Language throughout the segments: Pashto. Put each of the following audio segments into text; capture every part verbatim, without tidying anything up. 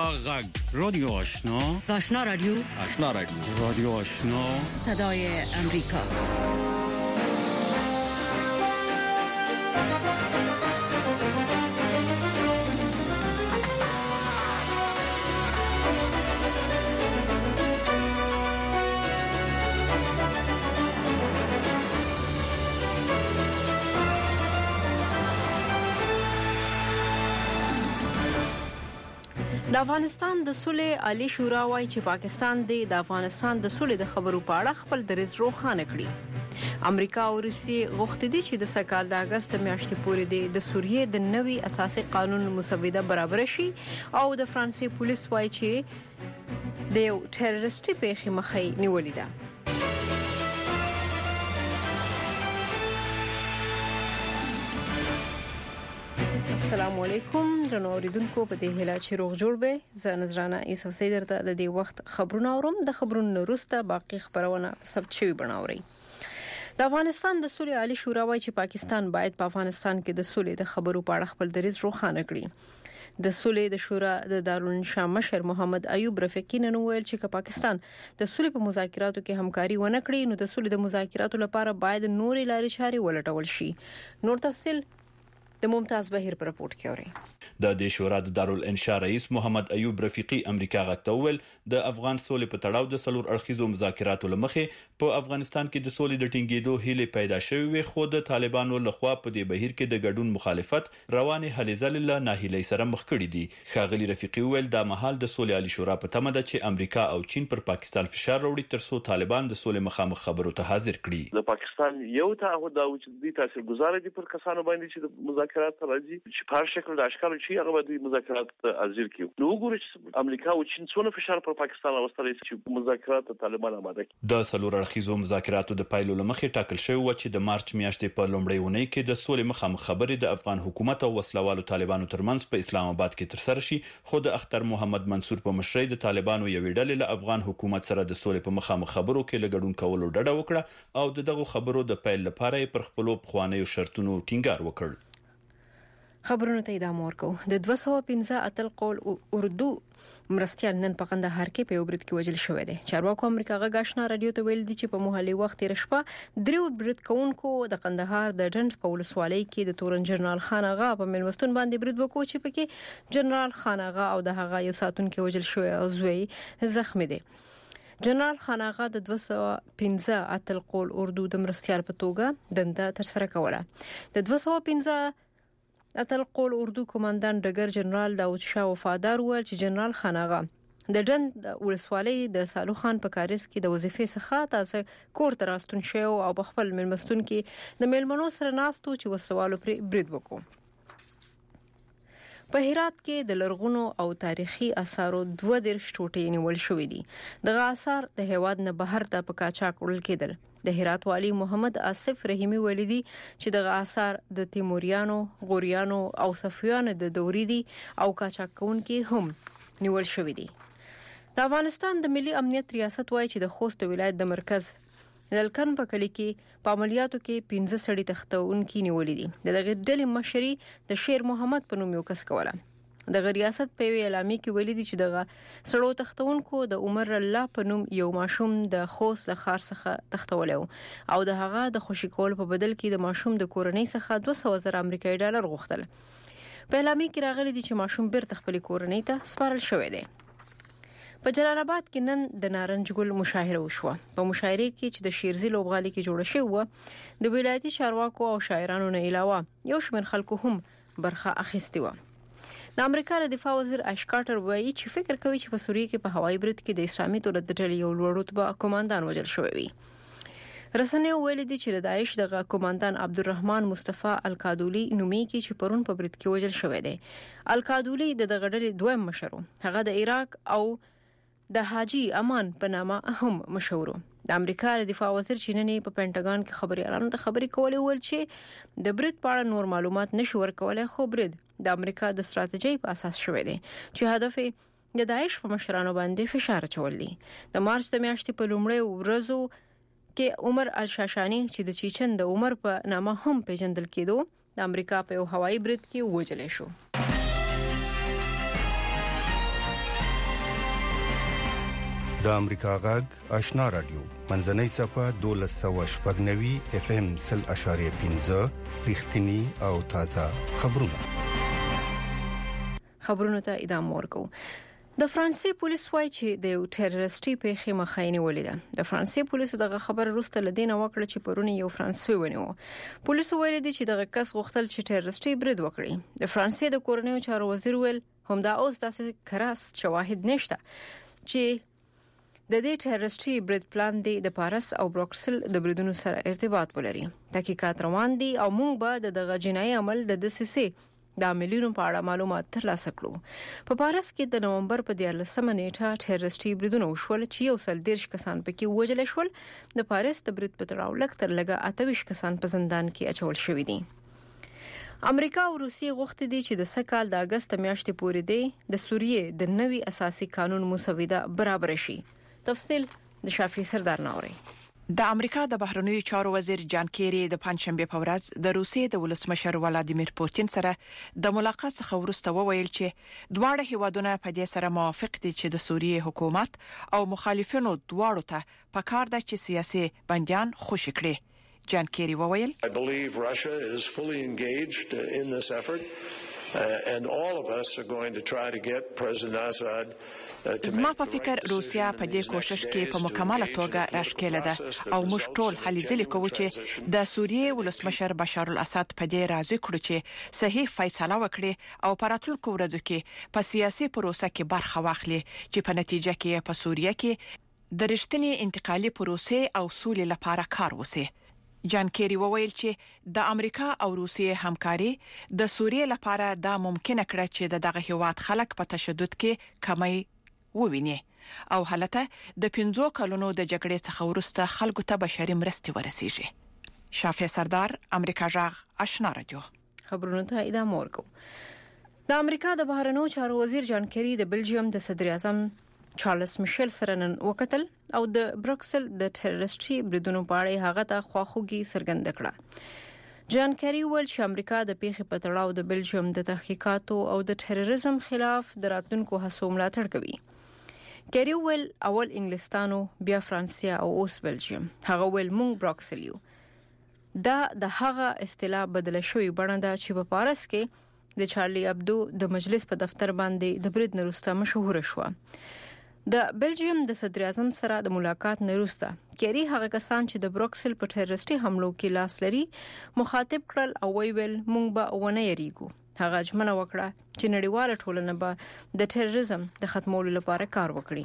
غږ رادیو آشنا آشنا رادیو آشنا رادیو رادیو آشنا صدای امریکا. د افغانستان د صلح عالی شورا وايي چې پاکستان د افغانستان د صلح د خبرو په اړه خپل دریځ روښانه کړي. امریکا او روسیې غوښتي دي چې د سکهال د اگست میاشتې پورې د سوریې د نوي اساسي قانون مسوده برابر شي او د فرانسې پولیس وايي چې د یو ټیرریستي پیښې مخې نیولې ده. السلام علیکم درنو اوریدونکو، په دې هیله چې روغ جوړ به. زه نظرانه یوسف سید درته د دې وخت خبرونه اورم. د خبرونو وروسته باقی خبرونه ثبت شوي بڼاوري. د افغانستان د صلح عالی شورا وايي چې پاکستان باید په افغانستان کې د صلح د خبرو په اړه خپل دریځ روښانه کړي. د صلح د شورا د دارالانشا مشر محمد ایوب رفیقی نن ویل چې پاکستان د صلح په مذاکراتو کې همکاري ونه کړي نو د صلح د مذاکراتو لپاره باید نورې لارې چارې ولټول شي. نور تفصیل د ممتاز بهیر پر رپورت کې اوري. د دې شورا د دارالانشا رئیس محمد ایوب رفیقی امریکا غتول د افغان صلح په تړاو د سلور اړخیزو مذاکراتو لمخې په افغانستان کې د صلح د ټینګېدو هیله پیدا شوې وي، خو د طالبانو لخوا په دې بهیر کې د ګډون مخالفت رواني هلې ځلې له ناهیلۍ سره مخ کړي دي. ښاغلي رفیقی ویل د مهال د صلح عالی شورا په تمه ده چې امریکا او چین پر پاکستان فشار راوړي ترڅو طالبان د صلح مخامخ خبرو ته حاضر کړي. د پاکستان یو تعهد دا و چې د تاثیرګذار دي پر کسانو باندې چې د مذاکرات راځي چې په هر شکل د اشکال چې هغه د مذاکرات حاضر کیو. نو وګورئ چې امریکا او چین څونه فشار پر پاکستان راوستلی چې مذاکرات طالبان آماده کړي. د سلور اړخیزو مذاکراتو د پایلو لمخې ټاکل شوی و چې د مارچ میاشتې په لومړۍ اونۍ کې د صلح مخامخ خبرې د افغان حکومت او وسلوالو طالبانو ترمنځ په اسلام آباد کې ترسره شي، خو د اختر محمد منصور په مشرۍ د طالبانو یوې ډلې له افغان حکومت سره د صلح په مخامخ خبرو کې لګډون کولو ډډه وکړه او دغه خبرو د پیل لپاره پر خپل پخوانیو شرطونو ټینګار وکړ. خبرونه ته ادامه ورکو. د دوه سوه پنځه اتل قول اردو مرستيال نن په قندهار کې په وبرد کې وجل شوې ده. چارواکو امریکا غږ آشنا رادیو ته ویل دي چې په محلي وخت رشپه دریو برد کونکو د قندهار د ډنډ په ولسوالۍ کې د تورن جنرال خان اغا په ملوستون باندې برد وکړو چې پکې جنرال خان اغا او د هغه یو ساتونکو وجل شوی او زوی زخمی دي. جنرال خان اغا د دوه سوه پنځه اتل قول اردو د مرستيال په توګه دنده تر سره کوله. د دوه سوه پنځه اتل قول اردو کمانډان ډګر جنرال داود شاه وفادار ول چې جنرال خان اغا د ډند ولسوالۍ د سالو خان په کاریز کې د وظیفې څخه تاسو کور ته راستون شو او په خپل ملمستون کې د ملمنو سره ناستو چې وسوالو پر برید وکړو. په هرات کې د لرغونو او تاریخي آثارو دوه درش ټوټې نیول شوې دي. دغه آثار د هیواد نه بهر ته په قاچاق وړل کېدل. د هرات والی محمد آصف رحیمی ولیدي چې دغه آثار د تیموریانو، غوریانو او صفویانو د دورې دي او قاچاق کوونکي هم نیول شوې دي. د افغانستان د ملي امنیت ریاست وايي چې د خوست ولایت د مرکز دلکن په کلی کې په عملیاتو کې پنځه سړي تختونکي نیولې دي. دغه ډلې مشري د شیر محمد په نوم یو کس کوله. د ریاست په اعلامیه کې ویلي دي چې دغه سړو تختونکو د عمر الله په نوم یو ماشوم د خوست له خار څخه تختولو او د هغه د خوشی کول په بدل کې د ماشوم د کورنۍ څخه دوه سوه زره امریکایي ډالر غوښتل. په اعلامیه کې راغلي دي چې ماشوم بیرته خپل کورنۍ ته سپارل شوی دی. په جلال آباد کې نن د نارنج ګل مشاهره وشوه. په مشاهره کې چې د شیرزي لوبغالي کې جوړه شوی و د ولایتي چارواکو او شاعرانو نه علاوه یو شمېر خلکو هم برخه اخیستې و. د امریکا د دفاع وزیر اش کارټر وایي چې فکر کوي چې په سوریه کې په هوایي برید کې د اسلامي دولت د ډلې یو لوړ رتبه کمانډان وژل شوی وي. رسنیو ویلي دي چې د داعش دغه کمانډان عبدالرحمن مصطفی القادولی نومي کې چې پرون په برید کې وژل شوی دی. القادولی د دغه ډلې دویم مشر و. هغه د عراق او د حاجی امان په نامه هم مشهور. د امریکا د دفاع وزیر چیننې په پینټاګون کې خبريالانو ته خبرې کولې ول چې د برید په اړه نور معلومات نشو ورکولای، خو برید د امریکا د ستراتیژي په اساس شوی دی چې هدف یې د داعش په مشرانو باندې فشار اچول دي. د مارچ د میاشتې په لومړۍ ورځو کې عمر الشاشانی چې د چیچن د عمر په نامه هم پیژندل کېدو د امریکا په یو هوایي برید کې وژل شو. د امریکا غږ آشنا رادیو منځنۍ صفه دولس سوه شپږ نوي اف ام سل اشاریه پنځه رښتینی او تازه خبرونه خبرونه ته ادامه ورکو. د فرانسې پولیس وايي چې د یو ټیرریستي پیښې مخاینه ولیده. د فرانسې پولیسو دغه خبر وروسته لدینه وکړه چې پرونی یو فرانسوي ونیو. پولیسو ویلي دي چې دغه کس غوښتل چې ټیرریستي برید وکړي. د فرانسې د کورنیو چارو وزیر ویل همدا اوس داسې کراس شواهد نشته چې د دې ټیرریستي برید پلان دی د پاریس او بروکسل د بریدونو سره ارتباط ولري. تحقیقات روان دي او موږ به د غجنای عمل د دسیسې د عاملینو په اړه معلومات ترلاسه کړو. په پاریس کې د نومبر په دیارلسمه نیټه ټیرریستي بریدونه وشول چې یو سل دیرش کسان پکې وژل شول. د پاریس د برید په تړاو لږ تر لږه اته ویشت کسان په زندان کې اچول شوي دي. امریکا او روسیې غوښتي دي چې د سکهال د اگست میاشتې پورې دی د سوریې د نوي اساسي قانون مسوده برابر شي. تفصیل د شافعي سردار ناوري. د امریکا د بهرنیو چارو وزیر جان کیری د پنځشنبه په ورځ د روسیې د ولسمشر ولادیمیر پوتین سره د ملاقات څخه وروسته وویل چې دواړه هیوادونه په دې سره موافق دي چې د سوریې حکومت او مخالفینو دواړو ته پکار ده چې سیاسي بندیان خوشی کړي. جان کیری وویل I believe Russia is fully engaged in this effort uh, and all of us are going to try to get President Assad زما په فکر روسیا په دې کوشش کې په مکمله توګه راښکېله ده او موږ ټول هلې ځلې کوو چې د سوریې ولسمشر بشار الاسد په دې راضي کړو چې صحیح فیصله وکړي او په راتلونکو ورځو کې په سیاسي پروسه کې برخه واخلي چې په نتیجه کې په سوریه کې د رښتینی انتقالي پروسې او سولې لپاره کار وشي. جان کیری وویل چې د امریکا او روسیې همکاري د سوریې لپاره دا ممکنه کړه چې دغه هیواد خلک په تشدد کې کمی وویني او حالته د پنځو کلونو د جګړې څخه وروسته خلکو ته بشري مرستې ورسیږي. شافعي سردار امریکا غږ آشنا رادیو خبرونه ته ادامه ورکو. د امریکا د بهرنیو چارو وزیر جان کیری د بلجیم د صدر اعظم چارلز میشل سره نن وکتل او د بروکسل د ټیرریستي بریدونو په اړه هغه ته خواخوږي څرګند کړه. جان کیری ویل چې امریکا د پیښې په تړاو د بلجیم د تحقیقاتو او د ټیرریزم خلاف د راتلونکو هڅو ملاتړ کوي. کیری ویل اول انګلستانو بیا فرانسیا او اوس بلجیم. هغه ویل مونږ بروکسل یو. دا د هغه اصطلاح بدل شوی بڼه ده چې په پاریس کې د چارلی ابدو د مجلس په دفتر باندې د برید نروسته مشهور شو. د بلجیم د صدر اعظم سره د ملاقات نروسته کیری هغه کسان چې د بروکسل په ټیرریستي حملو کې لاس لري مخاطب کړل او ویل مونږ به ونه یریګو. هغه ژمنه وکړه چې نړیواله ټولنه به د ټیرریزم د ختمولو لپاره کار وکړي.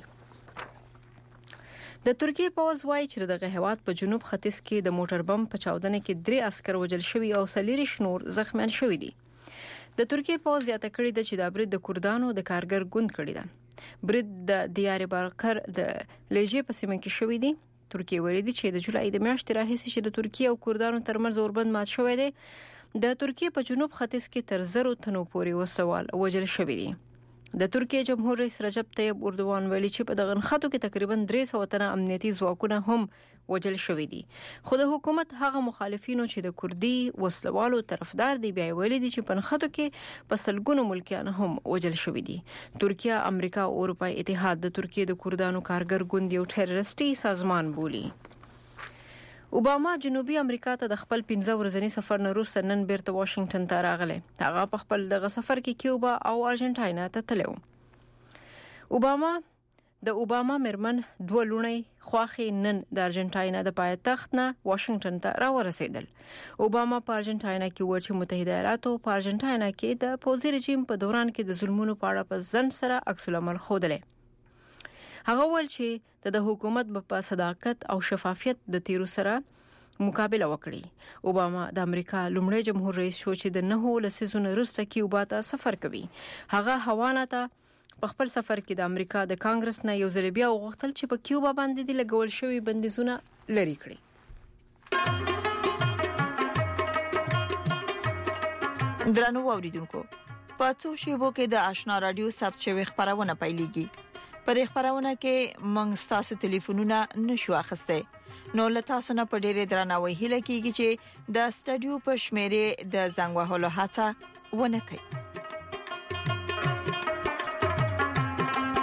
د ترکیه پوځ وايي چې دغه هیواد په جنوب ختیځ کې د موټر بم په چاودنه کې درې عسكر وژل شوي او څلور نور زخمیان شوي دي. د ترکیه پوځ یاته کړی د چې د برید د کردانو د کارګر ګوند کړی ده. برید د دیار بارکر د لېجې په سیمه کې شوی دی. ترکیه ویلي دی چې د جولای د میاشتې راهیسې چې د ترکیه او کردانو ترمنځ اوربند مات شوی دی. د ترکیه په جنوب ختیځ کې تر زرو تنو پورې وسوال وژل شوی دي. د ترکیه جمهور رئیس رجب طیب اردوغان ویلي چې په دغه خطو کې تقریبا درې سوه تنه امنیتي ځواکونه هم وژل شوی دي. خو د حکومت هغه مخالفینو چې د کردي وسلوالو طرفدار دي بیا ویلي دي چې په خطو کې په سلګونو ملکیان هم وژل شوی دي. ترکیه، امریکا او اروپای اتحاد د ترکیه د کردانو کارګر ګوند یو ټیرریستي سازمان بولي. اوباما جنوبي امریکا ته د خپل پنځه ورځنی سفر نه وروسته نن بیرته واشنگټن ته راغلی. هغه په خپل دغه سفر کې کیوبا او ارجنټاین ته تللی و. اوباما د اوباما مرمن دوه لونی خواخي نن د ارجنټاین د پایتخت نه واشنگټن ته راورسېدل. اوباما په ارجنټاین کې و چې متحده ایالاتو په ارجنټاین کې د پوځي رژیم په دوران کې د ظلمونو په اړه په ځن سره عکس العمل خوده. هغه ول چې د حکومت په صداقت او شفافیت د تیرو سره مقابله وکړي. اوباما د امریکا لومړی جمهور رئیس شو چې د نهو لسیزونو وروسته کیوبا ته سفر کوي. هغه هوانا ته په خپل سفر کې د امریکا د کانګرس نه یو ځل بیا وغوښتل چې په کیوبا باندې د لګول شوی بندیزونه لري کړي. درنو اوریدونکو په څو شیبو کې د آشنا رادیو ثبت شوی خبرونه پیلېږي. په دې خبرونه کې موږ تاسو ټلیفونونه نشو اخیسته. نو له تاسو نه په ډېر درناوي هیله کیږي چې د سټډیو په شمیره د زنګ وهلو هڅه ونه کړئ.